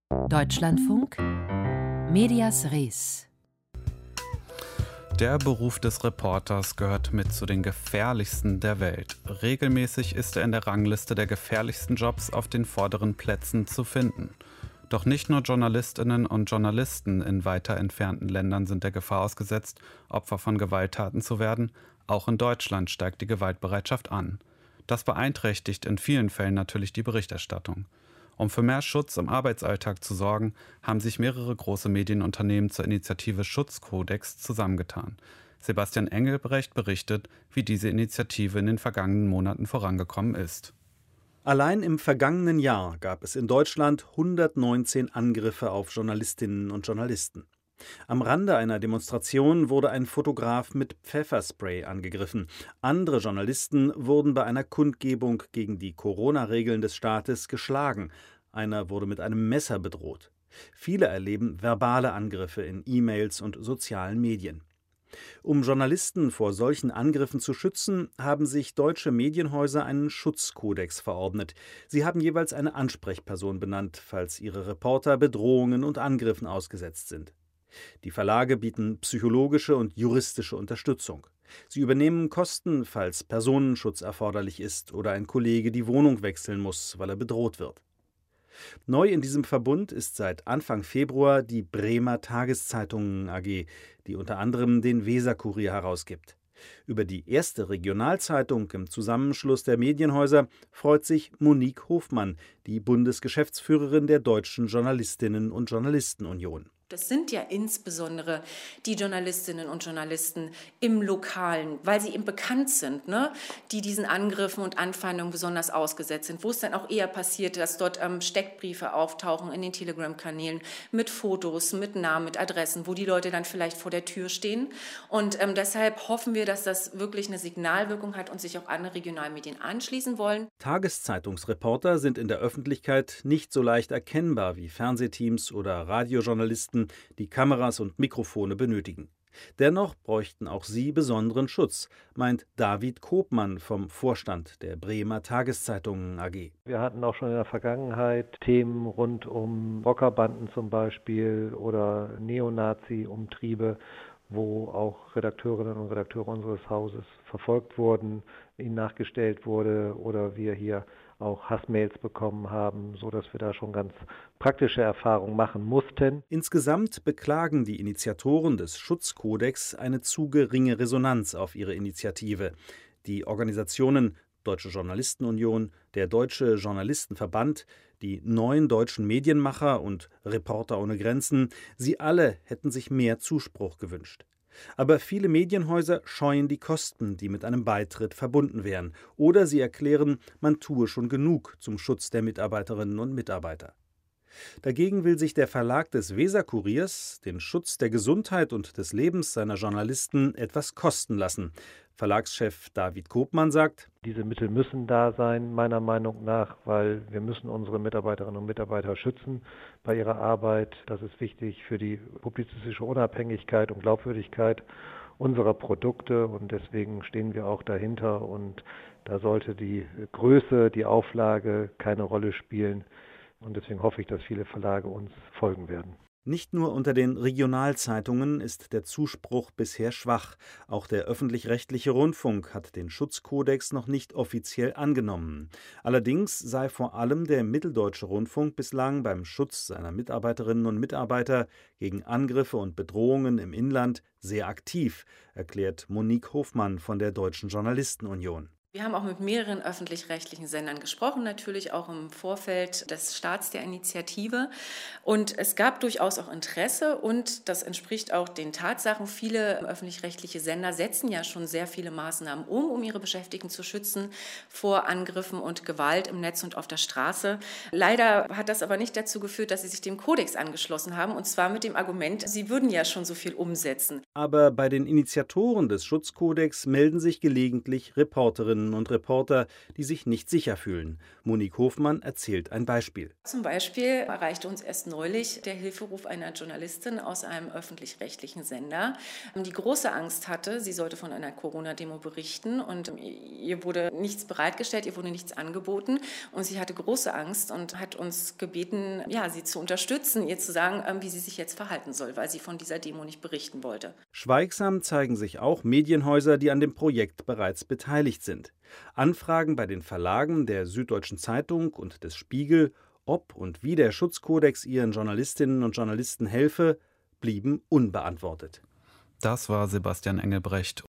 Deutschlandfunk Medias Res. Der Beruf des Reporters gehört mit zu den gefährlichsten der Welt. Regelmäßig ist er in der Rangliste der gefährlichsten Jobs auf den vorderen Plätzen zu finden. Doch nicht nur Journalistinnen und Journalisten in weiter entfernten Ländern sind der Gefahr ausgesetzt, Opfer von Gewalttaten zu werden. Auch in Deutschland steigt die Gewaltbereitschaft an. Das beeinträchtigt in vielen Fällen natürlich die Berichterstattung. Um für mehr Schutz im Arbeitsalltag zu sorgen, haben sich mehrere große Medienunternehmen zur Initiative Schutzkodex zusammengetan. Sebastian Engelbrecht berichtet, wie diese Initiative in den vergangenen Monaten vorangekommen ist. Allein im vergangenen Jahr gab es in Deutschland 119 Angriffe auf Journalistinnen und Journalisten. Am Rande einer Demonstration wurde ein Fotograf mit Pfefferspray angegriffen. Andere Journalisten wurden bei einer Kundgebung gegen die Corona-Regeln des Staates geschlagen. Einer wurde mit einem Messer bedroht. Viele erleben verbale Angriffe in E-Mails und sozialen Medien. Um Journalisten vor solchen Angriffen zu schützen, haben sich deutsche Medienhäuser einen Schutzkodex verordnet. Sie haben jeweils eine Ansprechperson benannt, falls ihre Reporter Bedrohungen und Angriffen ausgesetzt sind. Die Verlage bieten psychologische und juristische Unterstützung. Sie übernehmen Kosten, falls Personenschutz erforderlich ist oder ein Kollege die Wohnung wechseln muss, weil er bedroht wird. Neu in diesem Verbund ist seit Anfang Februar die Bremer Tageszeitungen AG, die unter anderem den Weser-Kurier herausgibt. Über die erste Regionalzeitung im Zusammenschluss der Medienhäuser freut sich Monique Hofmann, die Bundesgeschäftsführerin der Deutschen Journalistinnen und Journalistenunion. Das sind ja insbesondere die Journalistinnen und Journalisten im Lokalen, weil sie eben bekannt sind, ne? Die diesen Angriffen und Anfeindungen besonders ausgesetzt sind, wo es dann auch eher passiert, dass dort Steckbriefe auftauchen in den Telegram-Kanälen mit Fotos, mit Namen, mit Adressen, wo die Leute dann vielleicht vor der Tür stehen. Und deshalb hoffen wir, dass das wirklich eine Signalwirkung hat und sich auch andere Regionalmedien anschließen wollen. Tageszeitungsreporter sind in der Öffentlichkeit nicht so leicht erkennbar wie Fernsehteams oder Radiojournalisten, die Kameras und Mikrofone benötigen. Dennoch bräuchten auch sie besonderen Schutz, meint David Kopmann vom Vorstand der Bremer Tageszeitungen AG. Wir hatten auch schon in der Vergangenheit Themen rund um Rockerbanden zum Beispiel oder Neonazi-Umtriebe, wo auch Redakteurinnen und Redakteure unseres Hauses verfolgt wurden, ihnen nachgestellt wurde oder wir hier auch Hassmails bekommen haben, sodass wir da schon ganz praktische Erfahrungen machen mussten. Insgesamt beklagen die Initiatoren des Schutzkodex eine zu geringe Resonanz auf ihre Initiative. Die Organisationen Deutsche Journalistenunion, der Deutsche Journalistenverband, die 9 deutschen Medienmacher und Reporter ohne Grenzen, sie alle hätten sich mehr Zuspruch gewünscht. Aber viele Medienhäuser scheuen die Kosten, die mit einem Beitritt verbunden wären. Oder sie erklären, man tue schon genug zum Schutz der Mitarbeiterinnen und Mitarbeiter. Dagegen will sich der Verlag des Weser-Kuriers den Schutz der Gesundheit und des Lebens seiner Journalisten etwas kosten lassen. Verlagschef David Kopmann sagt: Diese Mittel müssen da sein, meiner Meinung nach, weil wir müssen unsere Mitarbeiterinnen und Mitarbeiter schützen bei ihrer Arbeit. Das ist wichtig für die publizistische Unabhängigkeit und Glaubwürdigkeit unserer Produkte und deswegen stehen wir auch dahinter und da sollte die Größe, die Auflage keine Rolle spielen. Und deswegen hoffe ich, dass viele Verlage uns folgen werden. Nicht nur unter den Regionalzeitungen ist der Zuspruch bisher schwach. Auch der öffentlich-rechtliche Rundfunk hat den Schutzkodex noch nicht offiziell angenommen. Allerdings sei vor allem der Mitteldeutsche Rundfunk bislang beim Schutz seiner Mitarbeiterinnen und Mitarbeiter gegen Angriffe und Bedrohungen im Inland sehr aktiv, erklärt Monique Hofmann von der Deutschen Journalistenunion. Wir haben auch mit mehreren öffentlich-rechtlichen Sendern gesprochen, natürlich auch im Vorfeld des Starts der Initiative. Und es gab durchaus auch Interesse und das entspricht auch den Tatsachen. Viele öffentlich-rechtliche Sender setzen ja schon sehr viele Maßnahmen um ihre Beschäftigten zu schützen vor Angriffen und Gewalt im Netz und auf der Straße. Leider hat das aber nicht dazu geführt, dass sie sich dem Kodex angeschlossen haben, und zwar mit dem Argument, sie würden ja schon so viel umsetzen. Aber bei den Initiatoren des Schutzkodex melden sich gelegentlich Reporterinnen Reporterinnen und Reporter, die sich nicht sicher fühlen. Monique Hofmann erzählt ein Beispiel. Zum Beispiel erreichte uns erst neulich der Hilferuf einer Journalistin aus einem öffentlich-rechtlichen Sender, die große Angst hatte, sie sollte von einer Corona-Demo berichten und ihr wurde nichts bereitgestellt, ihr wurde nichts angeboten und sie hatte große Angst und hat uns gebeten, sie zu unterstützen, ihr zu sagen, wie sie sich jetzt verhalten soll, weil sie von dieser Demo nicht berichten wollte. Schweigsam zeigen sich auch Medienhäuser, die an dem Projekt bereits beteiligt sind. Anfragen bei den Verlagen der Süddeutschen Zeitung und des Spiegel, ob und wie der Schutzkodex ihren Journalistinnen und Journalisten helfe, blieben unbeantwortet. Das war Sebastian Engelbrecht.